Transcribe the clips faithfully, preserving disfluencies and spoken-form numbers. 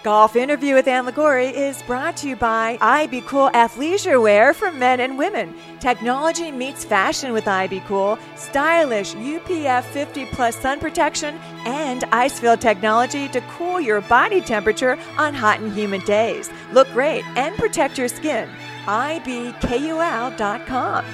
Golf Interview with Ann Liguori is brought to you by iBeCool athleisure wear for men and women. Technology meets fashion with iBeCool. Stylish U P F fifty plus sun protection and ice-filled technology to cool your body temperature on hot and humid days. Look great and protect your skin. I B K U L dot com.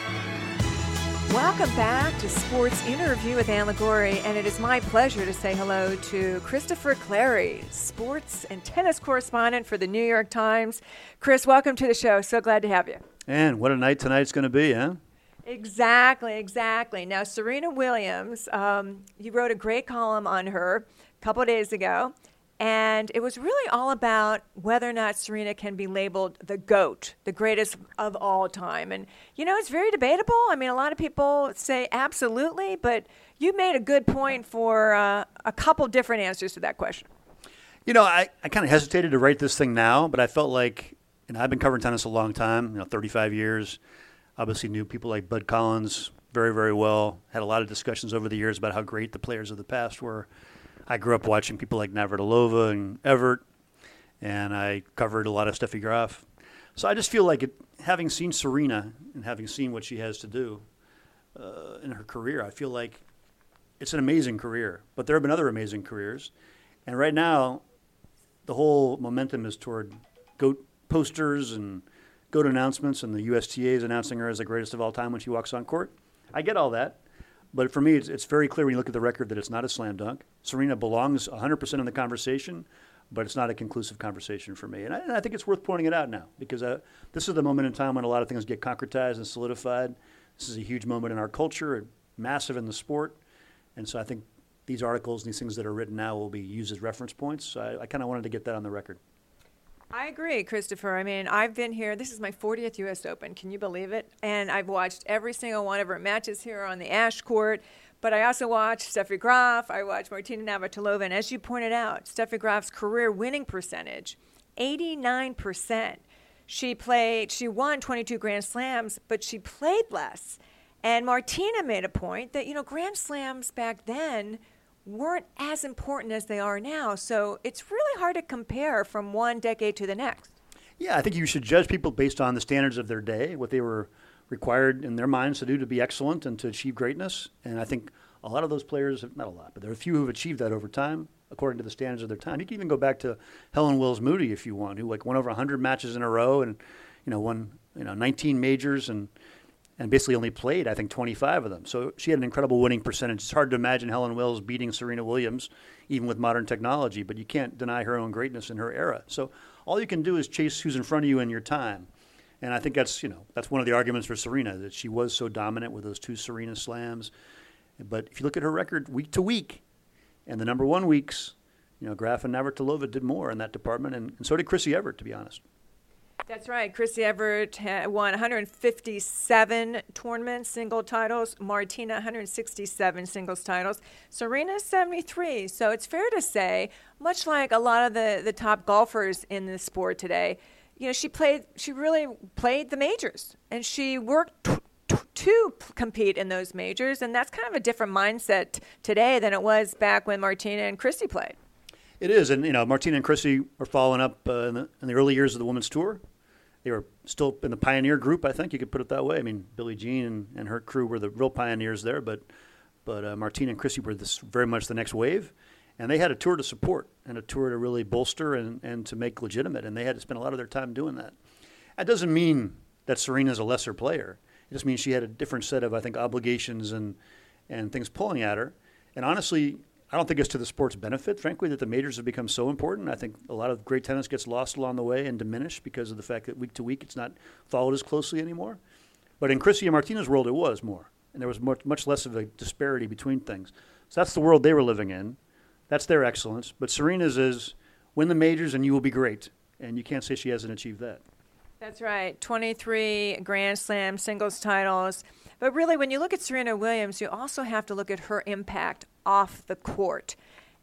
Welcome back to Sports Interview with Ann Liguori, and it is my pleasure to say hello to Christopher Clarey, sports and tennis correspondent for the New York Times. Chris, welcome to the show. So glad to have you. And what a night tonight's going to be, huh? Exactly, exactly. Now, Serena Williams, um, you wrote a great column on her a couple of days ago, and it was really all about whether or not Serena can be labeled the GOAT, the greatest of all time. And, you know, it's very debatable. I mean, a lot of people say absolutely, but you made a good point for uh, a couple different answers to that question. You know, I, I kind of hesitated to write this thing now, but I felt like, and I've been covering tennis a long time, you know, thirty-five years. Obviously knew people like Bud Collins very, very well. Had a lot of discussions over the years about how great the players of the past were. I grew up watching people like Navratilova and Evert, and I covered a lot of Steffi Graf. So I just feel like it, having seen Serena and having seen what she has to do uh, in her career, I feel like it's an amazing career. But there have been other amazing careers. And right now, the whole momentum is toward GOAT posters and GOAT announcements, and the U S T A is announcing her as the greatest of all time when she walks on court. I get all that. But for me, it's, it's very clear when you look at the record that it's not a slam dunk. Serena belongs one hundred percent in the conversation, but it's not a conclusive conversation for me. And I, and I think it's worth pointing it out now because uh, this is the moment in time when a lot of things get concretized and solidified. This is a huge moment in our culture, massive in the sport. And so I think these articles and these things that are written now will be used as reference points. So I, I kind of wanted to get that on the record. I agree, Christopher. I mean, I've been here. This is my fortieth U S Open. Can you believe it? And I've watched every single one of her matches here on the Ash Court. But I also watched Steffi Graf. I watched Martina Navratilova. And as you pointed out, Steffi Graf's career winning percentage, eighty-nine percent. She played, she won twenty-two Grand Slams, but she played less. And Martina made a point that, you know, Grand Slams back then weren't as important as they are now. So it's really hard to compare from one decade to the next. Yeah, I think you should judge people based on the standards of their day, what they were required in their minds to do to be excellent and to achieve greatness. And I think a lot of those players, not a lot, but there are a few who have achieved that over time according to the standards of their time. You can even go back to Helen Wills Moody if you want, who like won over one hundred matches in a row and, you know, won, you know, nineteen majors and and basically only played, I think, twenty-five of them. So she had an incredible winning percentage. It's hard to imagine Helen Wills beating Serena Williams, even with modern technology, but you can't deny her own greatness in her era. So all you can do is chase who's in front of you in your time. And I think that's, you know, that's one of the arguments for Serena, that she was so dominant with those two Serena slams. But if you look at her record week to week, and the number one weeks, you know, Graf and Navratilova did more in that department, and, and so did Chrissy Evert, to be honest. That's right. Chrissy Evert won one hundred fifty-seven tournament single titles. Martina, one hundred sixty-seven singles titles. Serena, seventy-three. So it's fair to say, much like a lot of the, the top golfers in the sport today, you know, she played. She really played the majors, and she worked t- t- to p- compete in those majors. And that's kind of a different mindset today than it was back when Martina and Chrissy played. It is, and you know, Martina and Chrissy were following up uh, in, the, in the early years of the women's tour. They were still in the pioneer group, I think you could put it that way. I mean, Billie Jean and, and her crew were the real pioneers there, but but uh, Martina and Chrissy were this very much the next wave. And they had a tour to support and a tour to really bolster and, and to make legitimate, and they had to spend a lot of their time doing that. That doesn't mean that Serena's a lesser player. It just means she had a different set of, I think, obligations and, and things pulling at her. And honestly, I don't think it's to the sport's benefit, frankly, that the majors have become so important. I think a lot of great tennis gets lost along the way and diminished because of the fact that week to week it's not followed as closely anymore. But in Chrissy and Martina's world, it was more. And there was much, much less of a disparity between things. So that's the world they were living in. That's their excellence. But Serena's is win the majors and you will be great. And you can't say she hasn't achieved that. That's right. twenty-three Grand Slam singles titles. But really, when you look at Serena Williams, you also have to look at her impact off the court.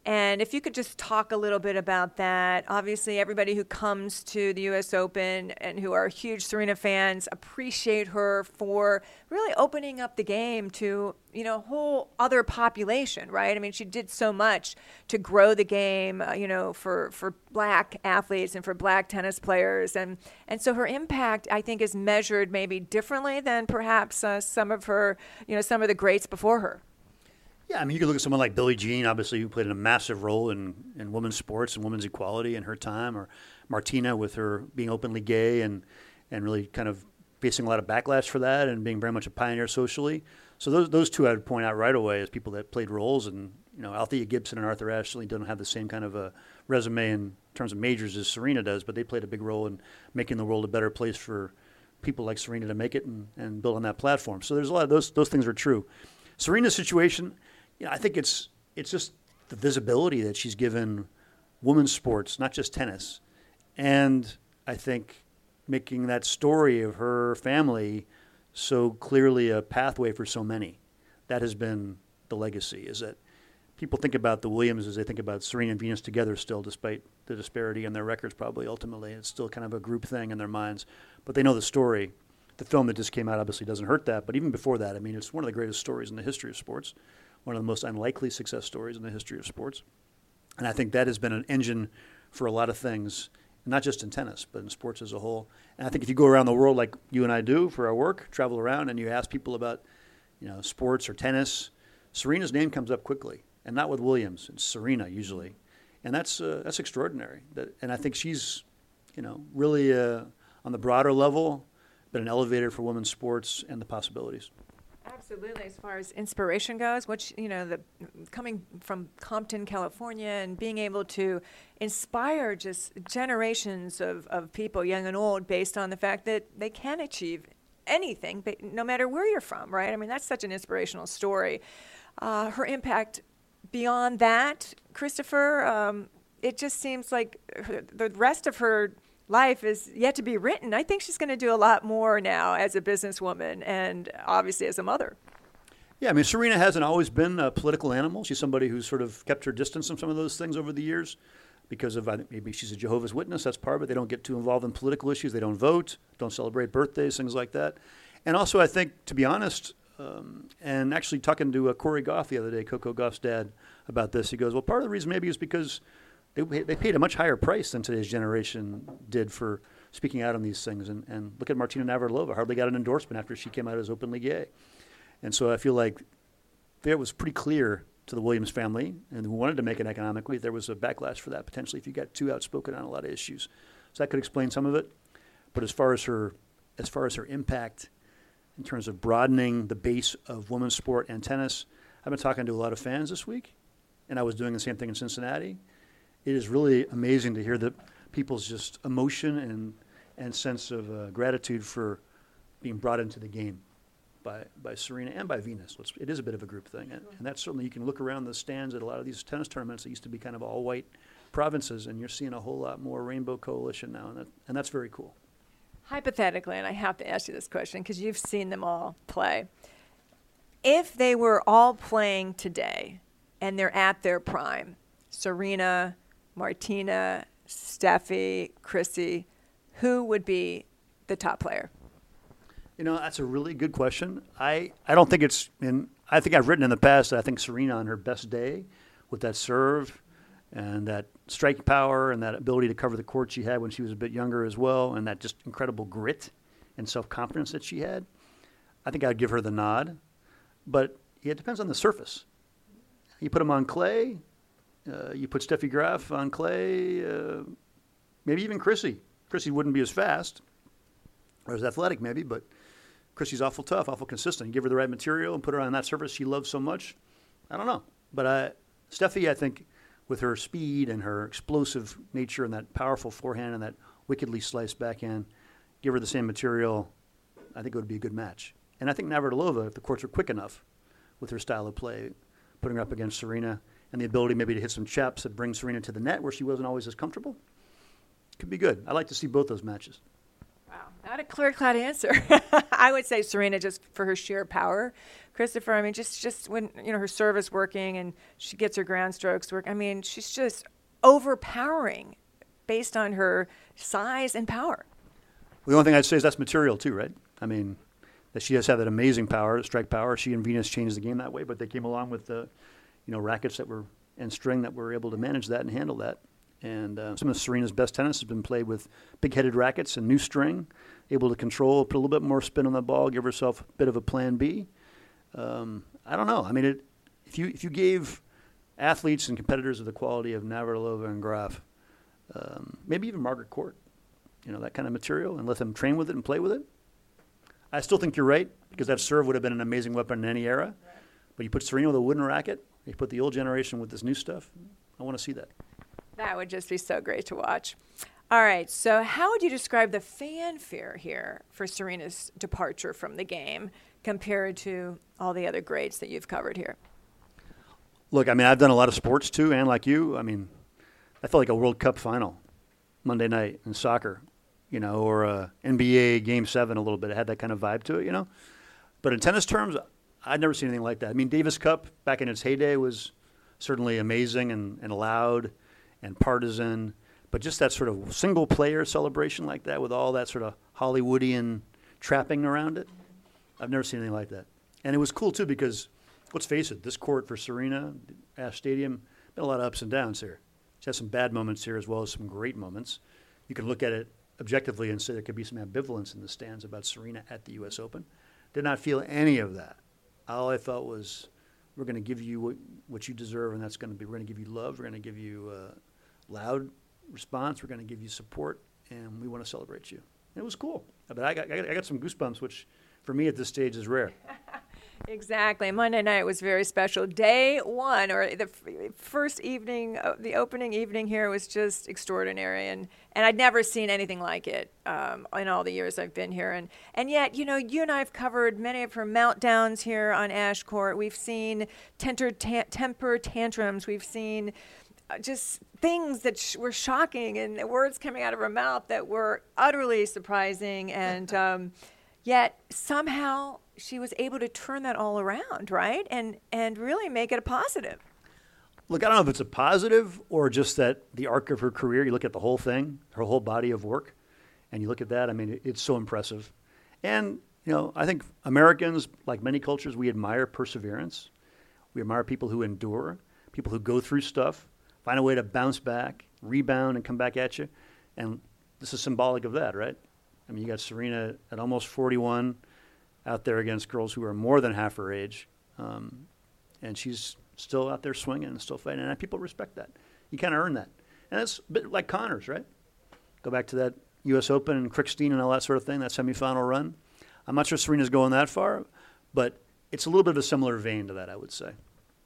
And if you could just talk a little bit about that. Obviously, everybody who comes to the U S Open and who are huge Serena fans appreciate her for really opening up the game to, you know, a whole other population, right? I mean, she did so much to grow the game, uh, you know, for, for black athletes and for black tennis players. And, and so her impact, I think, is measured maybe differently than perhaps uh, some of her, you know, some of the greats before her. Yeah, I mean, you could look at someone like Billie Jean, obviously, who played a massive role in, in women's sports and women's equality in her time, or Martina with her being openly gay and, and really kind of facing a lot of backlash for that and being very much a pioneer socially. So those those two I would point out right away as people that played roles. And, you know, Althea Gibson and Arthur Ashe don't have the same kind of a resume in terms of majors as Serena does, but they played a big role in making the world a better place for people like Serena to make it and, and build on that platform. So there's a lot of those those things are true. Serena's situation, you know, I think it's it's just the visibility that she's given women's sports, not just tennis. And I think making that story of her family so clearly a pathway for so many. That has been the legacy, is that people think about the Williams as they think about Serena and Venus together still, despite the disparity in their records probably ultimately. It's still kind of a group thing in their minds. But they know the story. The film that just came out obviously doesn't hurt that. But even before that, I mean, it's one of the greatest stories in the history of sports. One of the most unlikely success stories in the history of sports. And I think that has been an engine for a lot of things, not just in tennis, but in sports as a whole. And I think if you go around the world like you and I do for our work, travel around, and you ask people about, you know, sports or tennis, Serena's name comes up quickly. And not with Williams. It's Serena usually. And that's uh, that's extraordinary. That, and I think she's, you know, really uh, on the broader level, been an elevator for women's sports and the possibilities. Absolutely. As far as inspiration goes, which, you know, the coming from Compton, California, and being able to inspire just generations of, of people, young and old, based on the fact that they can achieve anything, no matter where you're from, right? I mean, that's such an inspirational story. Uh, her impact beyond that, Christopher, um, it just seems like her, the rest of her life is yet to be written. I think she's going to do a lot more now as a businesswoman and obviously as a mother. Yeah, I mean, Serena hasn't always been a political animal. She's somebody who's sort of kept her distance from some of those things over the years because of, I think maybe she's a Jehovah's Witness. That's part of it. They don't get too involved in political issues. They don't vote, don't celebrate birthdays, things like that. And also, I think, to be honest, um, and actually talking to uh, Corey Goff the other day, Coco Goff's dad, about this, he goes, well, part of the reason maybe is because They, they paid a much higher price than today's generation did for speaking out on these things. And, and look at Martina Navratilova, hardly got an endorsement after she came out as openly gay. And so I feel like it was pretty clear to the Williams family and who wanted to make it economically, there was a backlash for that potentially if you got too outspoken on a lot of issues. So that could explain some of it. But as far as her, as far as her impact in terms of broadening the base of women's sport and tennis, I've been talking to a lot of fans this week, and I was doing the same thing in Cincinnati. It is really amazing to hear the people's just emotion and and sense of uh, gratitude for being brought into the game by by Serena and by Venus. Let's, it is a bit of a group thing, and, and that's certainly, you can look around the stands at a lot of these tennis tournaments that used to be kind of all white provinces, and you're seeing a whole lot more rainbow coalition now, and that, and that's very cool. Hypothetically, and I have to ask you this question because you've seen them all play. If they were all playing today and they're at their prime, Serena, Martina, Steffi, Chrissy, who would be the top player? You know, that's a really good question. I, I don't think it's in, I think I've written in the past that I think Serena on her best day with that serve and that strike power and that ability to cover the court she had when she was a bit younger as well, and that just incredible grit and self-confidence that she had, I think I'd give her the nod. But it depends on the surface. You put them on clay, Uh, you put Steffi Graf on clay, uh, maybe even Chrissy. Chrissy wouldn't be as fast or as athletic maybe, but Chrissy's awful tough, awful consistent. You give her the right material and put her on that surface she loves so much. I don't know. But I, Steffi, I think, with her speed and her explosive nature and that powerful forehand and that wickedly sliced backhand, give her the same material, I think it would be a good match. And I think Navratilova, if the courts were quick enough with her style of play, putting her up against Serena, and the ability maybe to hit some chops that bring Serena to the net where she wasn't always as comfortable, could be good. I like to see both those matches. Wow. Not a clear-cut answer. I would say Serena just for her sheer power. Christopher, I mean, just just when you know her serve is working and she gets her ground strokes work. I mean, she's just overpowering based on her size and power. Well, the only thing I'd say is that's material too, right? I mean, that she does have that amazing power, strike power. She and Venus changed the game that way, but they came along with the, you know, rackets that were and string that were able to manage that and handle that. And uh, some of Serena's best tennis has been played with big-headed rackets and new string, able to control, put a little bit more spin on the ball, give herself a bit of a plan B. Um, I don't know. I mean, it, if you if you gave athletes and competitors of the quality of Navratilova and Graf, um, maybe even Margaret Court, you know, that kind of material, and let them train with it and play with it, I still think you're right, because that serve would have been an amazing weapon in any era. Right. But you put Serena with a wooden racket, you put the old generation with this new stuff, I want to see that. That would just be so great to watch. All right, so how would you describe the fanfare here for Serena's departure from the game compared to all the other greats that you've covered here? Look, I mean, I've done a lot of sports too, and like you, I mean, I felt like a World Cup final Monday night in soccer, you know, or a N B A Game seven a little bit. It had that kind of vibe to it, you know. But in tennis terms, I'd never seen anything like that. I mean, Davis Cup back in its heyday was certainly amazing and, and loud and partisan, but just that sort of single-player celebration like that with all that sort of Hollywoodian trapping around it, I've never seen anything like that. And it was cool, too, because, let's face it, this court for Serena, Ash Stadium, been a lot of ups and downs here. She has some bad moments here as well as some great moments. You can look at it objectively and say there could be some ambivalence in the stands about Serena at the U S Open. Did not feel any of that. All I felt was, we're going to give you what, what you deserve, and that's going to be, we're going to give you love, we're going to give you uh, loud response, we're going to give you support, and we want to celebrate you. And it was cool. But I got, I got I got some goosebumps, which for me at this stage is rare. Exactly. Monday night was very special. Day one, or the f- first evening, uh, the opening evening here was just extraordinary. And, and I'd never seen anything like it um, in all the years I've been here. And, and yet, you know, you and I have covered many of her meltdowns here on Ash Court. We've seen temper, ta- temper tantrums. We've seen uh, just things that sh- were shocking and words coming out of her mouth that were utterly surprising. And um, yet, somehow, she was able to turn that all around, right? And and really make it a positive. Look, I don't know if it's a positive or just that the arc of her career, you look at the whole thing, her whole body of work, and you look at that, I mean, it, it's so impressive. And, you know, I think Americans, like many cultures, we admire perseverance. We admire people who endure, people who go through stuff, find a way to bounce back, rebound, and come back at you. And this is symbolic of that, right? I mean, you got Serena at almost forty-one, out there against girls who are more than half her age, um, and she's still out there swinging and still fighting, and people respect that. You kind of earn that. And it's a bit like Connors, right? Go back to that U S Open and Krickstein and all that sort of thing, that semifinal run. I'm not sure Serena's going that far, but it's a little bit of a similar vein to that, I would say.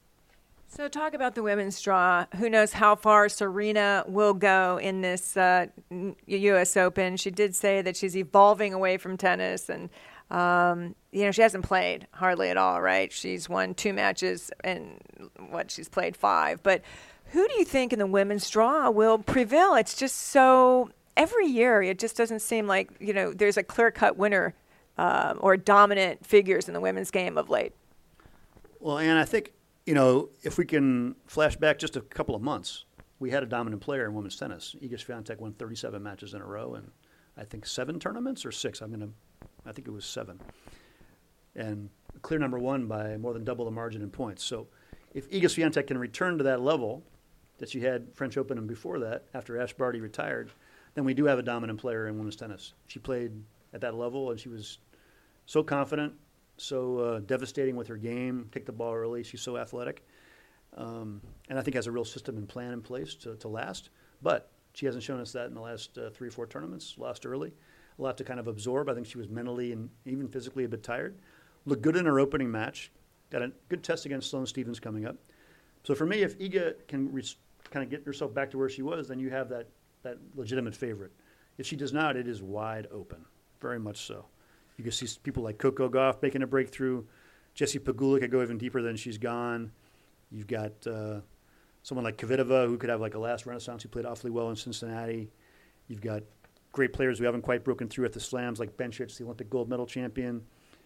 So talk about the women's draw. Who knows how far Serena will go in this uh, U S Open. She did say that she's evolving away from tennis, and Um, you know, she hasn't played hardly at all, right? She's won two matches and what she's played five. But who do you think in the women's draw will prevail? It's just so every year it just doesn't seem like, you know, there's a clear-cut winner um, or dominant figures in the women's game of late. Well, and I think, you know, if we can flash back just a couple of months, we had a dominant player in women's tennis. Iga Swiatek won thirty-seven matches in a row and I think seven tournaments or six. I'm going to I think it was seven. And clear number one by more than double the margin in points. So if Iga Swiatek can return to that level that she had French Open and before that, after Ash Barty retired, then we do have a dominant player in women's tennis. She played at that level, and she was so confident, so uh, devastating with her game, take the ball early. She's so athletic. Um, and I think has a real system and plan in place to, to last. But she hasn't shown us that in the last uh, three or four tournaments, lost early. A lot to kind of absorb. I think she was mentally and even physically a bit tired. Looked good in her opening match. Got a good test against Sloane Stephens coming up. So for me, if Iga can re- kind of get herself back to where she was, then you have that, that legitimate favorite. If she does not, it is wide open, very much so. You can see people like Coco Gauff making a breakthrough. Jessie Pegula could go even deeper than she's gone. You've got uh, someone like Kvitova who could have like a last renaissance who played awfully well in Cincinnati. You've got great players who haven't quite broken through at the slams, like Bencic, the Olympic gold medal champion.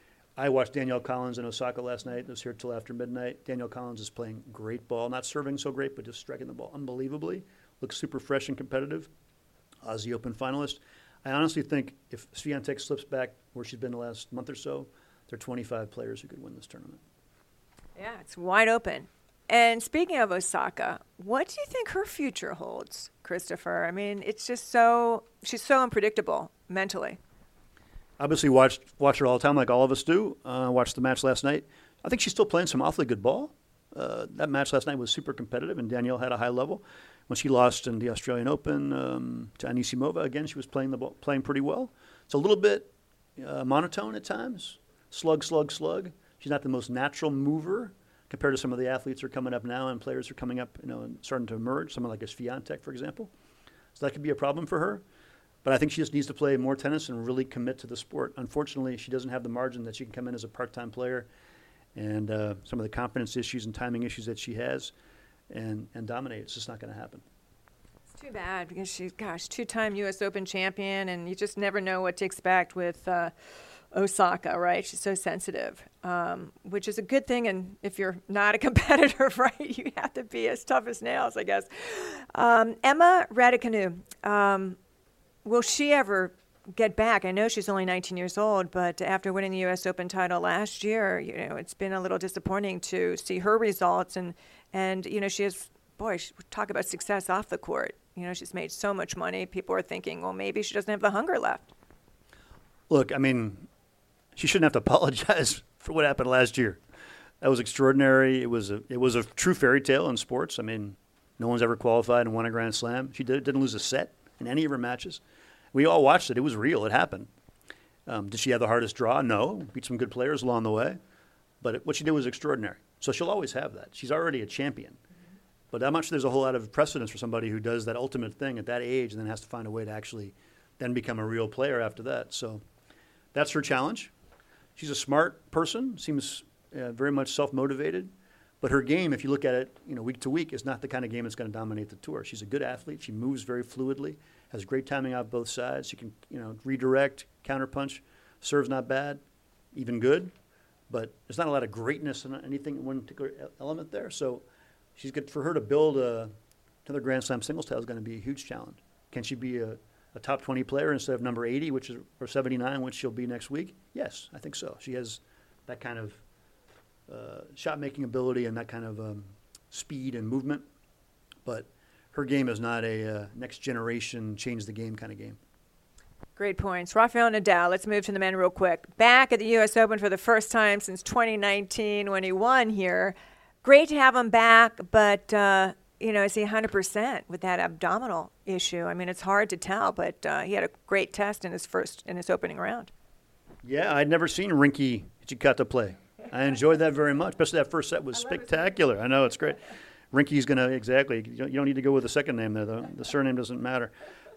I watched Danielle Collins in Osaka last night. I was here till after midnight. Danielle Collins is playing great ball. Not serving so great, but just striking the ball unbelievably. Looks super fresh and competitive. Aussie Open finalist. I honestly think if Swiatek slips back where she's been the last month or so, there are twenty-five players who could win this tournament. Yeah, it's wide open. And speaking of Osaka, what do you think her future holds, Christopher? I mean, it's just so, she's so unpredictable mentally. Obviously watched watch her all the time like all of us do. Uh, watched the match last night. I think she's still playing some awfully good ball. Uh, that match last night was super competitive, and Danielle had a high level. When she lost in the Australian Open um, to Anisimova, again, she was playing the ball, playing pretty well. It's a little bit uh, monotone at times. Slug, slug, slug. She's not the most natural mover compared to some of the athletes who are coming up now and players who are coming up, you know, and starting to emerge. Someone like a Swiatek, for example. So that could be a problem for her. But I think she just needs to play more tennis and really commit to the sport. Unfortunately, she doesn't have the margin that she can come in as a part-time player, and uh, some of the confidence issues and timing issues that she has, and, and dominate. It's just not going to happen. It's too bad because she's, gosh, two-time U S Open champion, and you just never know what to expect with uh, Osaka, right? She's so sensitive, um, which is a good thing. And if you're not a competitor, right, you have to be as tough as nails, I guess. Um, Emma Raducanu. Um, Will she ever get back? I know she's only nineteen years old, but after winning the U S Open title last year, you know, it's been a little disappointing to see her results. And, and you know, she has, boy, she, talk about success off the court. You know, she's made so much money. People are thinking, well, maybe she doesn't have the hunger left. Look, I mean, she shouldn't have to apologize for what happened last year. That was extraordinary. It was a, it was a true fairy tale in sports. I mean, no one's ever qualified and won a Grand Slam. She did, didn't lose a set in any of her matches. We all watched it. It was real. It happened. Um, did she have the hardest draw? No. Beat some good players along the way. But it, what she did was extraordinary. So she'll always have that. She's already a champion. Mm-hmm. But I'm not sure there's a whole lot of precedence for somebody who does that ultimate thing at that age and then has to find a way to actually then become a real player after that. So that's her challenge. She's a smart person, seems uh, very much self-motivated. But her game, if you look at it, you know, week to week, is not the kind of game that's going to dominate the tour. She's a good athlete. She moves very fluidly, has great timing out both sides. She can, you know, redirect, counterpunch. Serve's not bad, even good. But there's not a lot of greatness in anything in one particular element there. So she's good for her to build a, another Grand Slam singles title is going to be a huge challenge. Can she be a, a top twenty player instead of number eighty, which is or seventy-nine, which she'll be next week? Yes, I think so. She has that kind of Uh, shot-making ability and that kind of um, speed and movement. But her game is not a uh, next-generation, change-the-game kind of game. Great points. Rafael Nadal, let's move to the men real quick. Back at the U S Open for the first time since twenty nineteen when he won here. Great to have him back, but, uh, you know, is he one hundred percent with that abdominal issue? I mean, it's hard to tell, but uh, he had a great test in his first, in his opening round. Yeah, I'd never seen Rinky Hijikata play. I enjoyed that very much, especially that first set was spectacular. I know, it's great. Rinky's going to, exactly, you don't, you don't need to go with the second name there, though. The surname doesn't matter.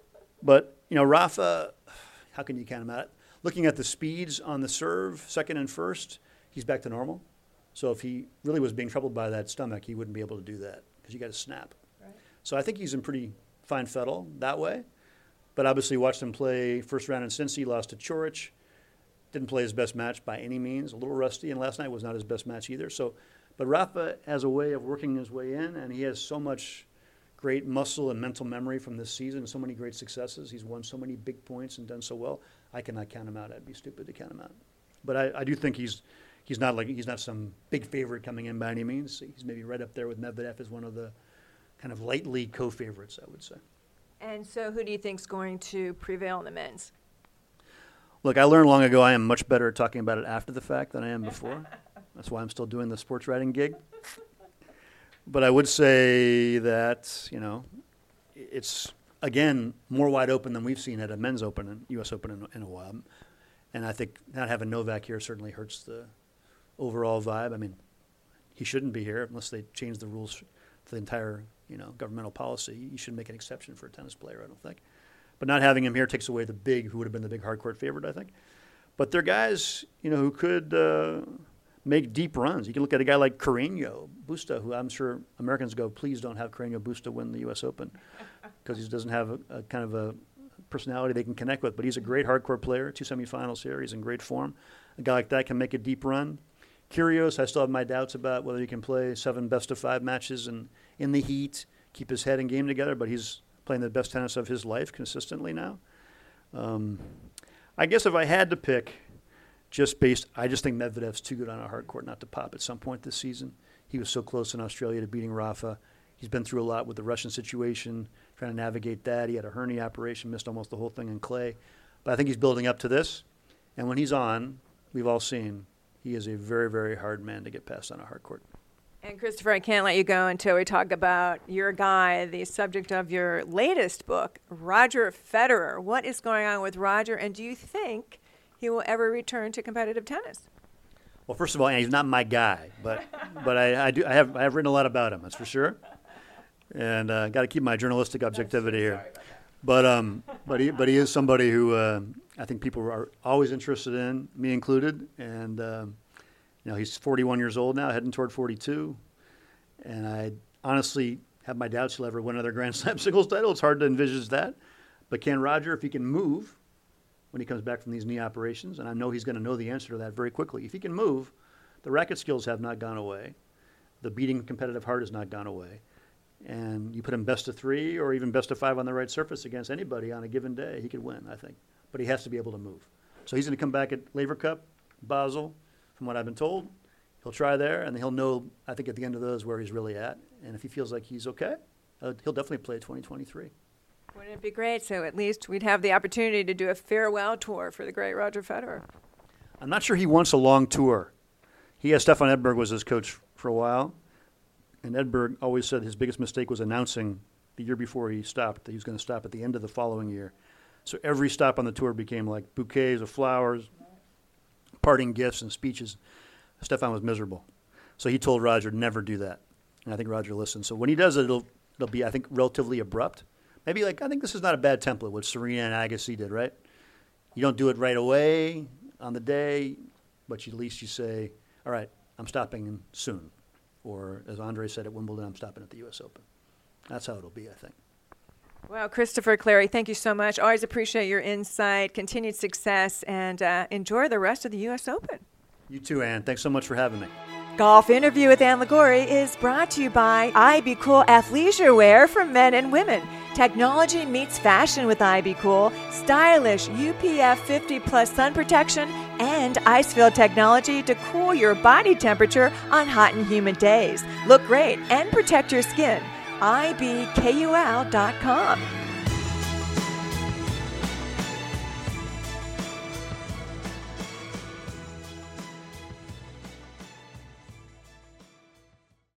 But, you know, Rafa, how can you count him out? Looking at the speeds on the serve, second and first, he's back to normal. So if he really was being troubled by that stomach, he wouldn't be able to do that because you got to snap. Right. So I think he's in pretty fine fettle that way. But obviously watched him play first round in Cincy, lost to Coric. Didn't play his best match by any means, a little rusty, and last night was not his best match either. So, but Rafa has a way of working his way in, and he has so much great muscle and mental memory from this season, so many great successes. He's won so many big points and done so well. I cannot count him out. I'd be stupid to count him out. But I, I do think he's he's not like he's not some big favorite coming in by any means. He's maybe right up there with Medvedev as one of the kind of lightly co-favorites, I would say. And so, who do you think is going to prevail in the men's? Look, I learned long ago I am much better at talking about it after the fact than I am before. That's why I'm still doing the sports writing gig. But I would say that, you know, it's, again, more wide open than we've seen at a men's open and U S Open in, in a while. And I think not having Novak here certainly hurts the overall vibe. I mean, he shouldn't be here unless they change the rules for the entire, you know, governmental policy. You should make an exception for a tennis player, I don't think. But not having him here takes away the big, who would have been the big hardcourt favorite, I think. But they're guys, you know, who could uh, make deep runs. You can look at a guy like Carreño Busta, who I'm sure Americans go, please don't have Carreño Busta win the U S Open because he doesn't have a, a kind of a personality they can connect with. But he's a great hardcourt player, two semifinals here. He's in great form. A guy like that can make a deep run. Kyrgios, I still have my doubts about whether he can play seven best-of-five matches in, in the heat, keep his head and game together, but he's playing the best tennis of his life consistently now. Um, I guess if I had to pick, just based, I just think Medvedev's too good on a hard court not to pop at some point this season. He was so close in Australia to beating Rafa. He's been through a lot with the Russian situation, trying to navigate that. He had a hernia operation, missed almost the whole thing in clay. But I think he's building up to this. And when he's on, we've all seen, he is a very, very hard man to get past on a hard court. And Christopher, I can't let you go until we talk about your guy, the subject of your latest book, Roger Federer. What is going on with Roger, and do you think he will ever return to competitive tennis? Well, first of all, he's not my guy, but but I, I do I have I have written a lot about him, that's for sure, and uh, got to keep my journalistic objectivity here. But um, but he but he is somebody who uh, I think people are always interested in, me included, and. Um, You know, he's forty-one years old now, heading toward forty-two. And I honestly have my doubts he'll ever win another Grand Slam singles title. It's hard to envisage that. But can Roger, if he can move when he comes back from these knee operations, and I know he's going to know the answer to that very quickly. If he can move, the racket skills have not gone away. The beating competitive heart has not gone away. And you put him best of three or even best of five on the right surface against anybody on a given day, he could win, I think. But he has to be able to move. So he's going to come back at Laver Cup, Basel. From what I've been told, he'll try there, and he'll know, I think, at the end of those where he's really at. And if he feels like he's okay, uh, he'll definitely play twenty twenty-three. Wouldn't it be great? So at least we'd have the opportunity to do a farewell tour for the great Roger Federer. I'm not sure he wants a long tour. He has Stefan Edberg was his coach for a while, and Edberg always said his biggest mistake was announcing the year before he stopped that he was going to stop at the end of the following year. So every stop on the tour became like bouquets of flowers, parting gifts and speeches. Stefan was miserable. So he told Roger, never do that. And I think Roger listened. So when he does it, it'll, it'll be, I think, relatively abrupt. Maybe like, I think this is not a bad template, what Serena and Agassi did, right? You don't do it right away on the day, but you, at least you say, all right, I'm stopping soon. Or as Andre said at Wimbledon, I'm stopping at the U S Open. That's how it'll be, I think. Well, Christopher Clarey, thank you so much. Always appreciate your insight, continued success, and uh, enjoy the rest of the U S Open. You too, Ann. Thanks so much for having me. Golf Interview with Ann Liguori is brought to you by I B Cool athleisure wear for men and women. Technology meets fashion with I B Cool. Stylish U P F fifty plus sun protection and ice-filled technology to cool your body temperature on hot and humid days. Look great and protect your skin. I B K U L dot com.